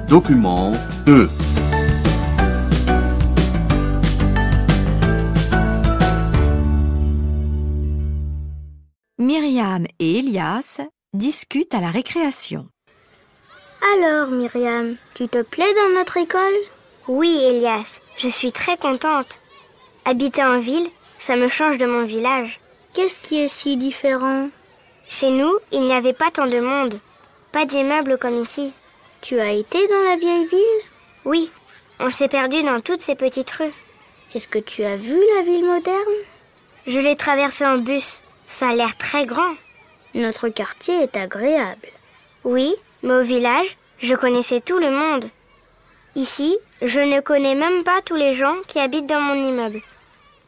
Document 2. Myriam et Elias discutent à la récréation. Alors, Myriam, tu te plais dans notre école ? Oui, Elias, je suis très contente. Habiter en ville, ça me change de mon village. Qu'est-ce qui est si différent ? Chez nous, il n'y avait pas tant de monde. Pas d'immeubles comme ici. Tu as été dans la vieille ville ? Oui, on s'est perdu dans toutes ces petites rues. Est-ce que tu as vu la ville moderne ? Je l'ai traversée en bus. Ça a l'air très grand. Notre quartier est agréable. Oui, mais au village, je connaissais tout le monde. Ici, je ne connais même pas tous les gens qui habitent dans mon immeuble.